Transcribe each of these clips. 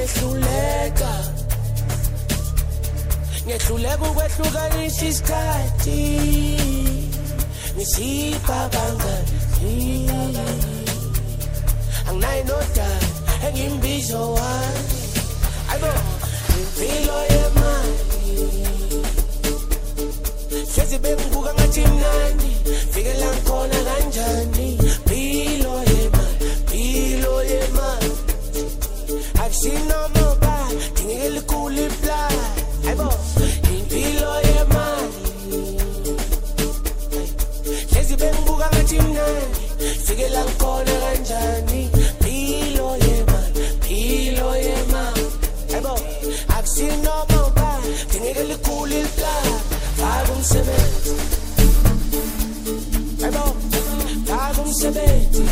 ngehluleka ukwehlukanisa isikhathi ngisipha bangani anginayo nodala engimbizo wami ayibo impilo yemali hlezi bengibuka ngathi mnandi fikela ngikhona kanjani impilo yemali akusinoma ba ngeke likhulu iplan ayibo impilo yemali hlezi bengibuka ngathi mnandi fikela ngikhona kanjani impilo yemali ayibo akusinoma ba ngeke likhulu iplan faka umsebenzi ayibo faka umsebenzi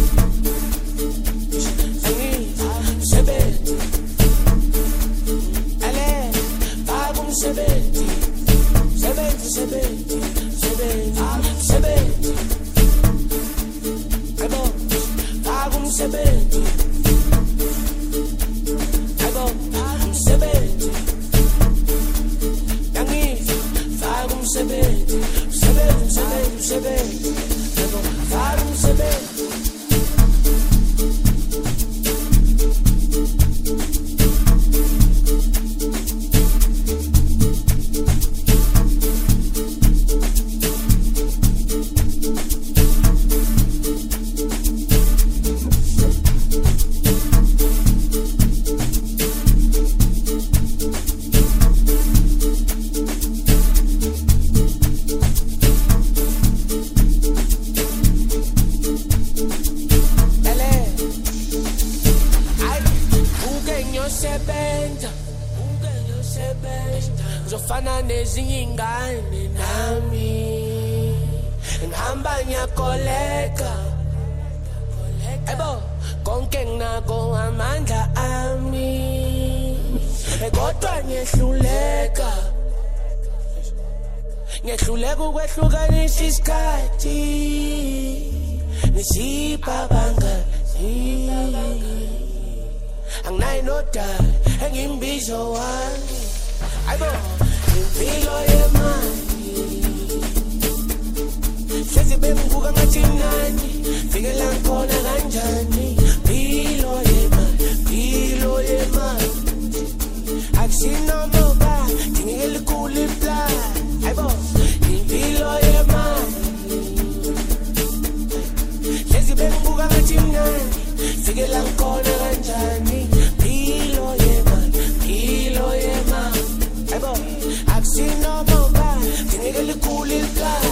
Zofana nezinye ingane nami ngihamba ngiyakoleka ebo konke nginako amandla ami kodwa ngiyehluleka ukwehlukanisa isikhathi ngisipha bangani anginayo nodala engimbizo wami ayibo impilo yemali hlezi bengibuka ngathi mnandi fikela ngikhona kanjani impilo yemali akusinoma ba ngeke likhulu iplan ayibo impilo yemali hlezi bengibuka ngathi mnandi fikela ngikhona kanjani impilo yemali ayibo akusinoma ba ngeke likhulu iplan